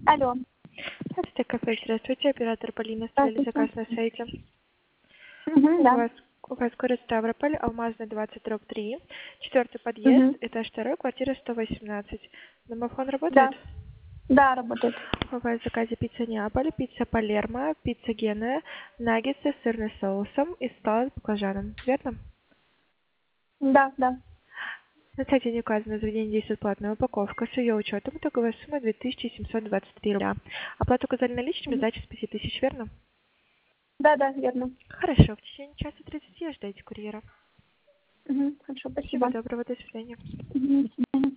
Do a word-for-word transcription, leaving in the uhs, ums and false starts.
Алло. Здравствуйте, кафе. Здравствуйте, оператор Полина. Оставили Здравствуйте. заказ на сайте. Угу, У да. вас, у вас город Ставрополь, Алмазная, двадцать, дробь три, четвертый подъезд, Угу. этаж второй, квартира сто восемнадцать. Домофон работает? Да. Да, работает. У вас в заказе пицца Неаполь, пицца Палермо, пицца Генуя, наггетсы с сырным соусом и салат с баклажаном. Верно? Да, да. На сайте не указано, заведение действует платная упаковка. С ее учетом итоговая сумма две тысячи семьсот двадцать три рубля. Оплату указали наличными, Мгм. сдача с пяти тысяч, верно? Да, да, верно. Хорошо, в течение часа тридцати ждайте курьера. Угу. Хорошо, Всего спасибо. доброго, до свидания. Угу. До свидания.